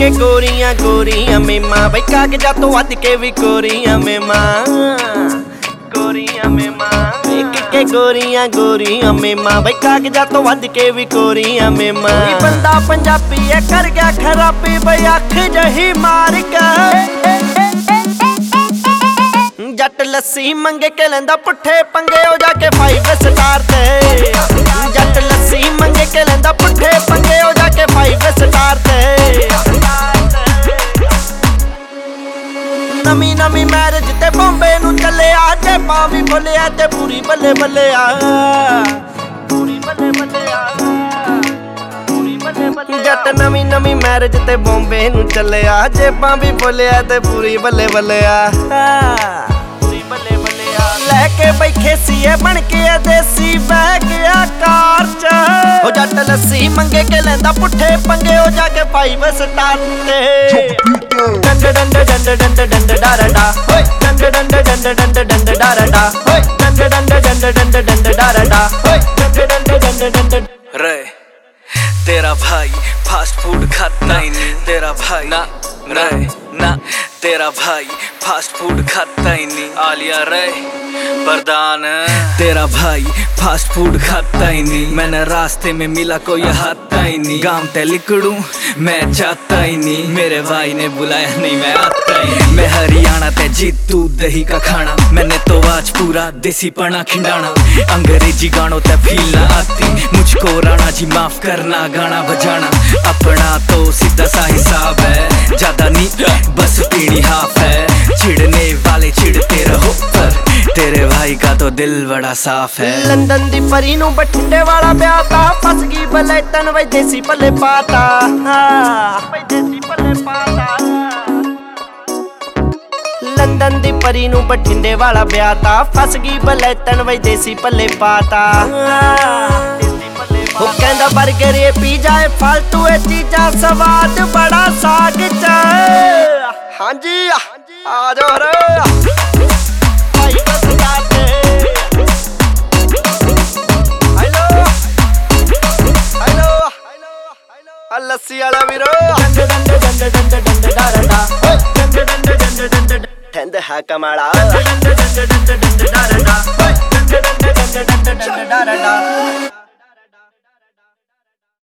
के गोरियां गोरियां मेमा बई कागजा तो वध के भी गोरियां मेमा गोरियां मेमा एक के गोरियां गोरियां मेमा बई कागजा तो वध के भी गोरियां मेमा बंदा पंजाबी है कर गया खराबी बई अख जही मार के जट लस्सी मंगे के लेंदा पुट्ठे पंगे हो जाके 5 स्टार ते जट लस्सी मंगे के लेंदा पुट्ठे पंगे हो जाके 5 स्टार ते नमी नमी मैरिज ते बॉम्बे नू चले आ ते पावी बोलिया ते पूरी बल्ले बल्ले आ पूरी बल्ले बल्ले आ जट नमी नमी मैरिज ते बॉम्बे नू चले आ जेबां भी बोलिया ते पूरी बल्ले बल्ले आ लैके बैठे सीए बन के देसी बह गया कार च हो जट लस्सी मंगे के लेंदा पुट्ठे पंगे हो जाके 5 स्टार ते डंड डंड डंड डंड डंड डारडा होय डंड डंड डंड डंड डंड डारडा होय डंड डंड डंड डंड डंड डारडा होय डंड डंड डंड डंड रे तेरा भाई फास्ट फूड खाता ही नहीं तेरा भाई ना रे ना तेरा भाई फास्ट फूड खाता ही नहीं आलिया रे प्रधान तेरा भाई फास्ट फूड खाता ही नहीं मैंने रास्ते में मिला कोई हाथा ही नहीं गांव ते लिकड़ू मैं चाहता ही नहीं मेरे भाई ने बुलाया नहीं मैं आता ही मैं हरियाणा ते जीतू दही का खाना मैंने तो आज पूरा देसी पना खिंडाना अंग्रेजी गानों ते फील ना आती मुझको राणा जी माफ करना गाना बजाना अपना तो सीधा सा हिसाब है ज्यादा नहीं बस पीनी हाफ है चिढ़ने वाले चिढ़ते रहो पर तेरे भाई का तो दिल बड़ा साफ है लंदन दी परी नू बठिंडे वाला ब्याह ता फस गई बलेटन वई देसी पल्ले पाता वई देसी पल्ले पाता लंदन दी परी नू बठिंडे वाला ब्याह ता फस गई बलेटन वई देसी पल्ले पाता वो कहंदा बर्गर ये पिज़्ज़ा है फालतू है चीज़ा स्वाद बड़ा साग च हां जी आ जाओ रे लस्सी वाला वीरो ठंड है कमाड़ा